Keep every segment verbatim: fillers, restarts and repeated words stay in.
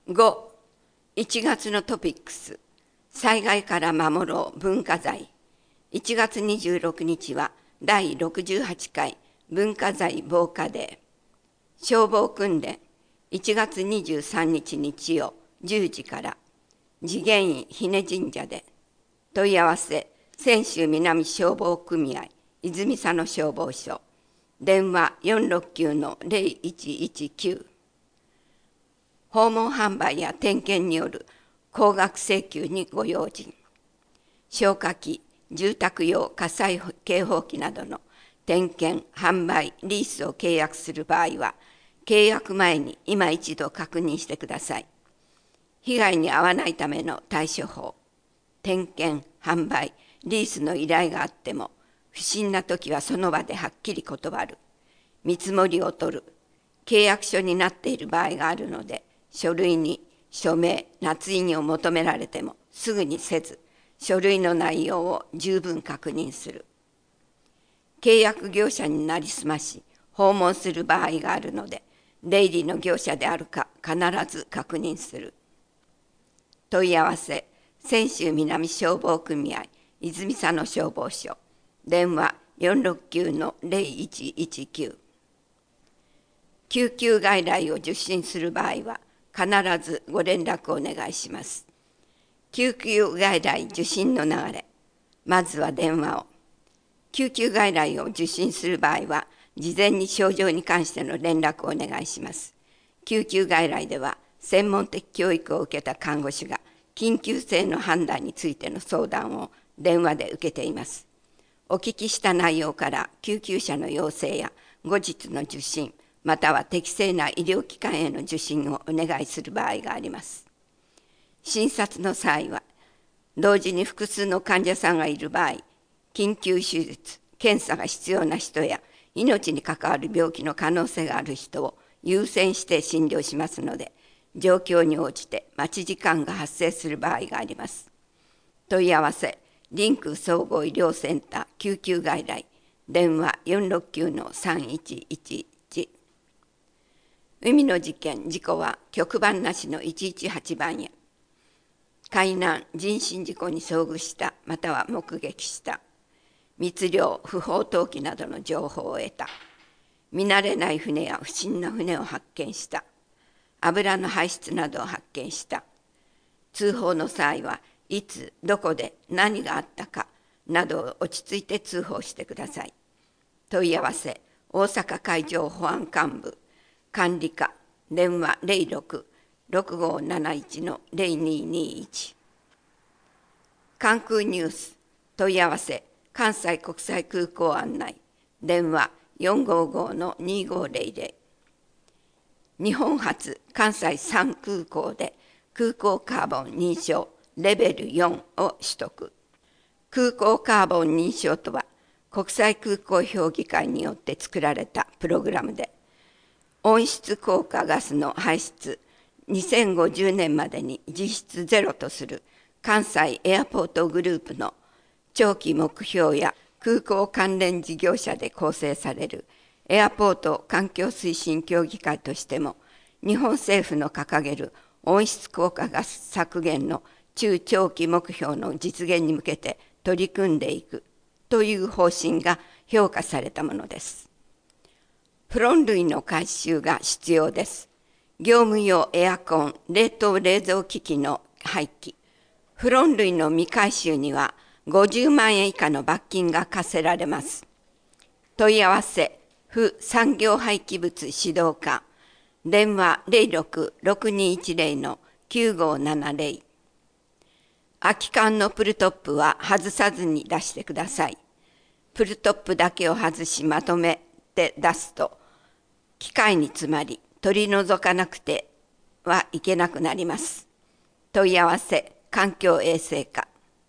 ご、いちがつのトピックス、災害から守ろう文化財。いちがつにじゅうろくにちはだいろくじゅうはちかい文化財防火デー。消防訓練、いちがつにじゅうさんにち日曜じゅうじから、次元院日根神社で。問い合わせ、泉州南消防組合、泉佐野消防署。電話 よんろくきゅうのゼロいちいちきゅう。訪問販売や点検による高額請求にご用心。消火器、住宅用火災警報器などの点検、販売、リースを契約する場合は、契約前に今一度確認してください。被害に遭わないための対処法。点検、販売、リースの依頼があっても、不審な時はその場ではっきり断る。見積もりを取る。契約書になっている場合があるので、書類に署名、捺印を求められてもすぐにせず、書類の内容を十分確認する。契約業者になりすまし、訪問する場合があるので、出入りの業者であるか必ず確認する。問い合わせ、泉州南消防組合、泉佐野消防署。電話 よんろくきゅうのゼロいちいちきゅう。救急外来を受診する場合は、必ずご連絡をお願いします。救急外来受診の流れ。まずは電話を。救急外来を受診する場合は、事前に症状に関しての連絡をお願いします。救急外来では、専門的教育を受けた看護師が、緊急性の判断についての相談を電話で受けています。お聞きした内容から救急車の要請や後日の受診、または適正な医療機関への受診をお願いする場合があります。診察の際は、同時に複数の患者さんがいる場合、緊急手術、検査が必要な人や命に関わる病気の可能性がある人を優先して診療しますので、状況に応じて待ち時間が発生する場合があります。問い合わせ、リンク総合医療センター救急外来、電話 よんろくきゅうのさんいちいちいち。海の事件・事故は局番なしのいちいちはちばんへ。海難・人身事故に遭遇したまたは目撃した。密漁・不法投棄などの情報を得た。見慣れない船や不審な船を発見した。油の排出などを発見した。通報の際はいつ、どこで何があったかなどを落ち着いて通報してください。問い合わせ、大阪海上保安監部、管理課、電話 ゼロろく ろくごーなないちのゼロにーにーいち。関空ニュース、問い合わせ、関西国際空港案内、電話 よんごーごーのにーごーゼロゼロ。日本初関西さん空港で空港カーボン認証レベルよんを取得。空港カーボン認証とは、国際空港評議会によって作られたプログラムで、温室効果ガスの排出にせんごじゅうねんまでに実質ゼロとする関西エアポートグループの長期目標や空港関連事業者で構成されるエアポート環境推進協議会としても、日本政府の掲げる温室効果ガス削減の中長期目標の実現に向けて取り組んでいくという方針が評価されたものです。フロン類の回収が必要です。業務用エアコン、冷凍冷蔵機器の廃棄。フロン類の未回収にはごじゅうまんえん以下の罰金が課せられます。問い合わせ、府産業廃棄物指導課、電話 ゼロろく ろくにーいちゼロのきゅうごーななゼロ。空き缶のプルトップは外さずに出してください。プルトップだけを外しまとめて出すと、機械に詰まり取り除かなくてはいけなくなります。問い合わせ、環境衛生課。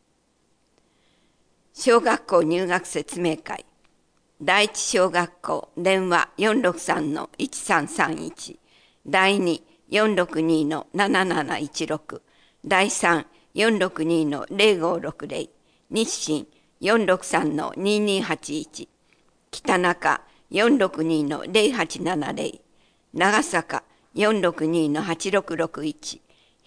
小学校入学説明会。第一小学校、電話 よんろくさんのいちさんさんいち。第二、よんろくにのなななないちろく。第三、よんろくにのゼロごろくゼロ。日清よんろくさんのににはちいち。北中よんろくにのゼロはちななゼロ。長坂よんろくにのはちろくろくいち。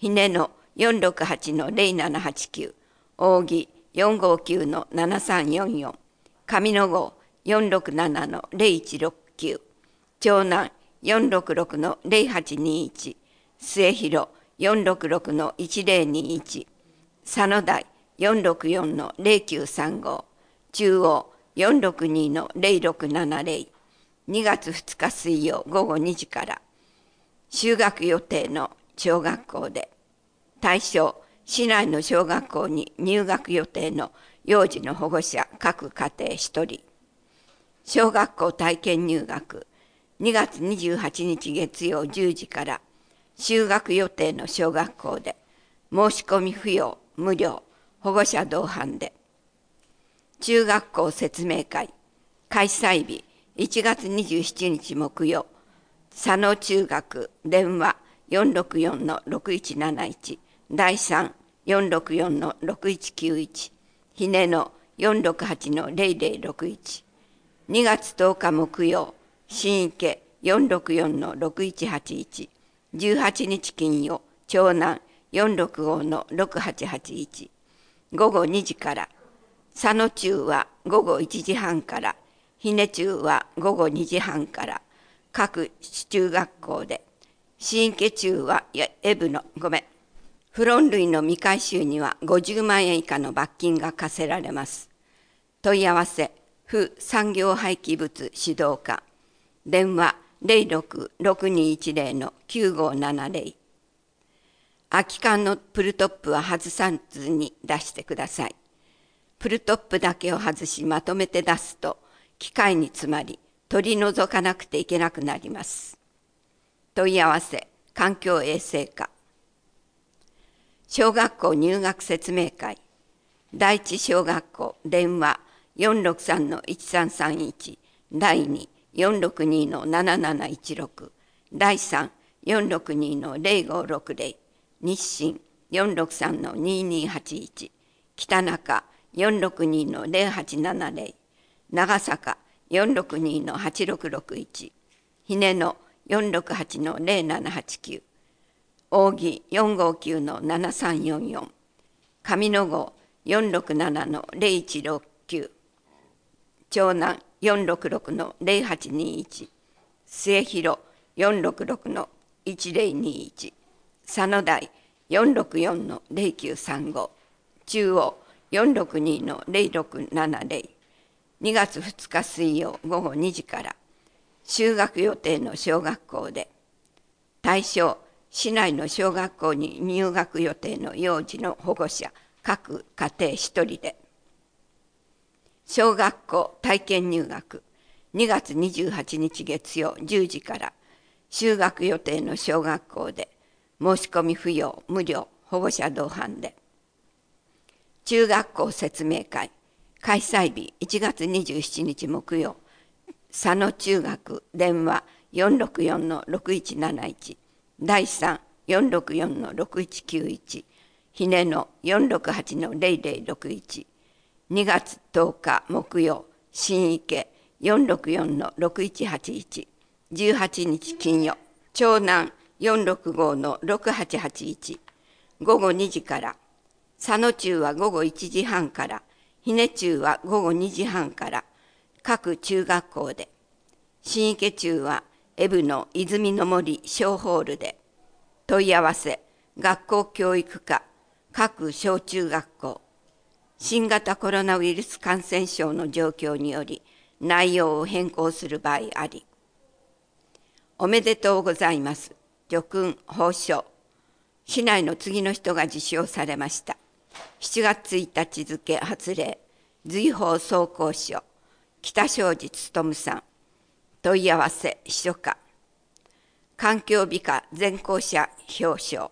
ひねのよんろくはちのぜろななはちきゅう、扇よんごきゅうのななさんよんよん、上の号よんろくななのぜろいちろくきゅう、長男よんろくろくのぜろはちにいち、末広よんろくろくのいちぜろにいち、佐野台よんろくよんのぜろきゅうさんご、中央よんろくにのぜろろくななぜろ、にがつふつか水曜午後にじから就学予定の小学校で、対象市内の小学校に入学予定の幼児の保護者各家庭ひとり、小学校体験入学にがつにじゅうはちにち月曜じゅうじから就学予定の小学校で、申し込み不要無料保護者同伴で、中学校説明会開催日いちがつにじゅうしちにち木曜、佐野中学電話よんろくよんのろくいちなないち、だいさん よんろくよんのろくいちきゅういち、ひねのよんろくはちのぜろぜろろくいち、にがつとおか木曜、新池よんろくよんのろくいちはちいち、じゅうはちにち金曜、長男よんろくごのろくはちはちいち、午後にじから、佐野中は午後いちじはんから、ひね中は午後にじはんから、各中学校で、新池中はエブの、ごめん、不論類の未回収にはごじゅうまんえん以下の罰金が課せられます。問い合わせ、府産業廃棄物指導課、電話ぜろろくろくにいちぜろのきゅうごななぜろ。空き缶のプルトップは外さずに出してください。プルトップだけを外しまとめて出すと、機械に詰まり、取り除かなくていけなくなります。問い合わせ、環境衛生課。小学校入学説明会。第一小学校電話よんろくさんのいちさんさんいち、だいに よんろくにのなななないちろく、だいさん よんろくにのぜろごろくぜろ、日清よんろくさんのににはちいち、北中よんろくにのぜろはちななぜろ、長坂よんろくにのはちろくろくいち、ひねのよんろくはちのぜろななはちきゅう、扇よんごきゅうのななさんよんよん、上の号よんろくななのぜろいちろくきゅう、長男よんろくろくのぜろはちにいち、末広よんろくろくのいちぜろにいち、佐野台よんろくよんのぜろきゅうさんご、中央よんろくにのぜろろくななぜろ、にがつふつか水曜午後にじから就学予定の小学校で、対象市内の小学校に入学予定の幼児の保護者各家庭ひとりで、小学校体験入学にがつにじゅうはちにち月曜じゅうじから就学予定の小学校で、申し込み不要無料保護者同伴で、中学校説明会開催日いちがつにじゅうしちにち木曜、佐野中学電話よんろくよんのろくいちなないち、だいさん よんろくよんのろくいちきゅういち、ひねのよんろくはちのぜろぜろろくいち、にがつとおか木曜、新池よんろくよんのろくいちはちいち、じゅうはちにち金曜、長男よんろくごのろくはちはちいち、午後にじから、佐野中は午後いちじはんから、ひね中は午後にじはんから各中学校で、新池中はエブの泉の森小ホールで、問い合わせ学校教育課各小中学校、新型コロナウイルス感染症の状況により内容を変更する場合あり。おめでとうございます。叙勲褒章。市内の次の人が受章されました。しちがつついたち付発令、随宝総工所、北庄司勉さん。問い合わせ秘書課。環境美化全校舎表彰。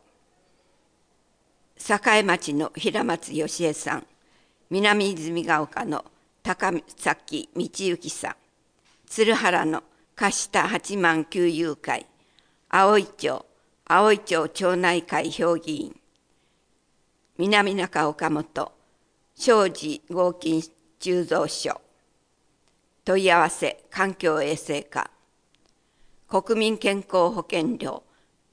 栄町の平松義恵さん、南泉ヶ丘の高崎道之さん、鶴原の貸した八幡旧友会、葵町、葵町町内会評議員、南中岡本、庄司合金鋳造所。問い合わせ環境衛生課。国民健康保険料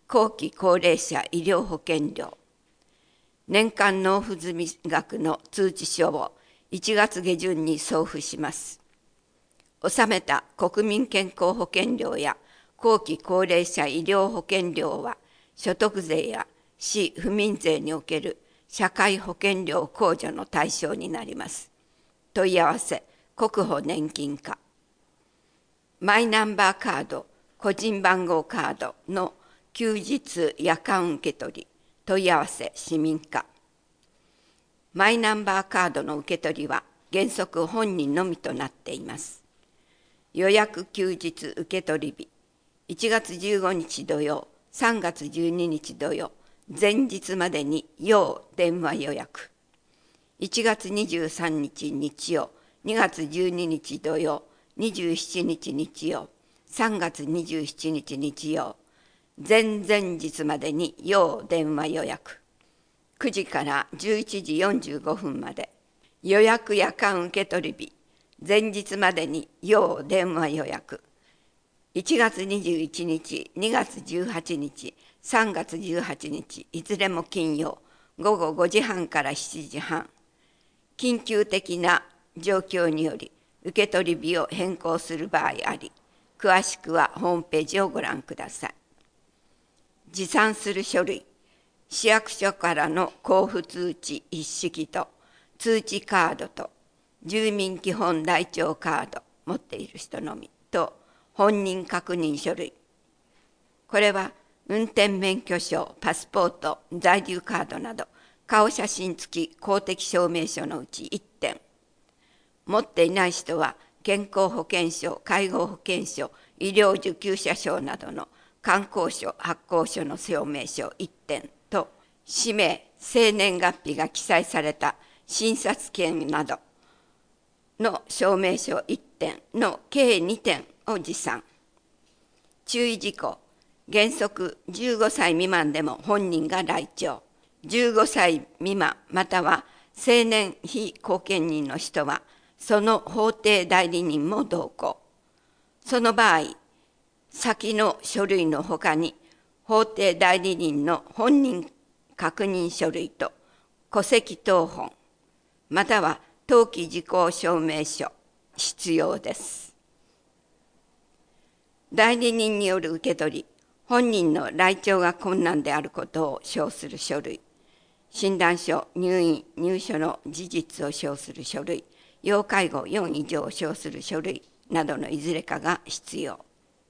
後期高齢者医療保険料、年間納付済み額の通知書をいちがつ下旬に送付します。納めた国民健康保険料や後期高齢者医療保険料は、所得税や市府民税における社会保険料控除の対象になります。問い合わせ、国保年金課。マイナンバーカード、個人番号カードの休日夜間受け取り、問い合わせ、市民課。マイナンバーカードの受け取りは原則本人のみとなっています。予約休日受け取り日、いちがつじゅうごにち土曜、さんがつじゅうににち土曜、前日までに要電話予約。いちがつにじゅうさんにち日曜、にがつじゅうににち土曜、にじゅうしちにち日曜、さんがつにじゅうしちにち日曜、前々日までに要電話予約。くじからじゅういちじよんじゅうごふんまで。予約夜間受け取り日、前日までに要電話予約。いちがつにじゅういちにち、にがつじゅうはちにち、さんがつじゅうはちにち、いずれも金曜、ごごごじはんからしちじはん。緊急的な状況により、受け取り日を変更する場合あり、詳しくはホームページをご覧ください。持参する書類、市役所からの交付通知一式と、通知カードと、住民基本台帳カード、持っている人のみと、本人確認書類。これは、運転免許証、パスポート、在留カードなど、顔写真付き公的証明書のうちいってん。持っていない人は、健康保険証、介護保険証、医療受給者証などの観光証、発行書の証明書いってんと、氏名、生年月日が記載された診察券などの証明書いってんの計にてんを持参。注意事項、原則じゅうごさい未満でも本人が来庁。じゅうごさい未満または成年非後見人の人は、その法定代理人も同行。その場合、先の書類のほかに、法定代理人の本人確認書類と戸籍謄本、または登記事項証明書、必要です。代理人による受け取り、本人の来庁が困難であることを証する書類、診断書、入院、入所の事実を証する書類、要介護よん以上を証する書類などのいずれかが必要。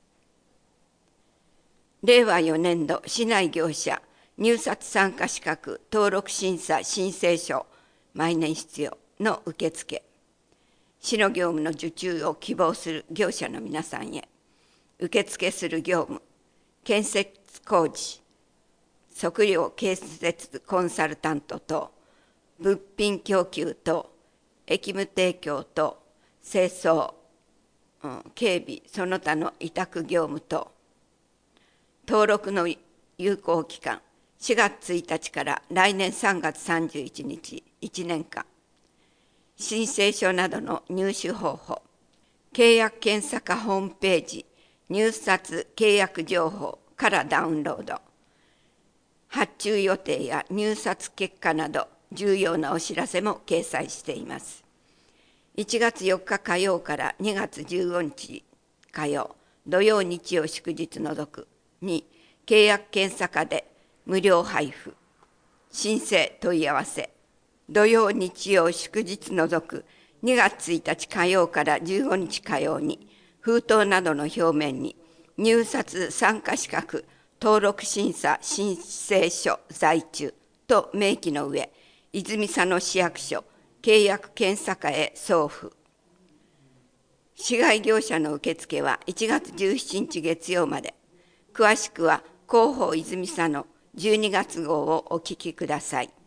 れいわよねんど市内業者入札参加資格登録審査申請書毎年必要の受付。市の業務の受注を希望する業者の皆さんへ、受付する業務、建設工事、測量建設コンサルタント等、物品供給等、役務提供等、清掃、うん、警備、その他の委託業務等、登録の有効期間、しがつついたちから来年さんがつさんじゅういちにち、いちねんかん、申請書などの入手方法、契約検査課ホームページ、入札契約情報からダウンロード、発注予定や入札結果など重要なお知らせも掲載しています。いちがつよっか火曜からにがつじゅうごにち火曜、土曜日曜祝日除くに契約検査課で無料配布。申請問い合わせ。土曜日曜祝日除くにがつついたち火曜からじゅうごにち火曜に封筒などの表面に入札参加資格登録審査申請書在中と明記の上、泉佐野市役所契約検査課へ送付。市外業者の受付はいちがつじゅうしちにち月曜まで。詳しくは広報泉佐野じゅうにがつ号をお聞きください。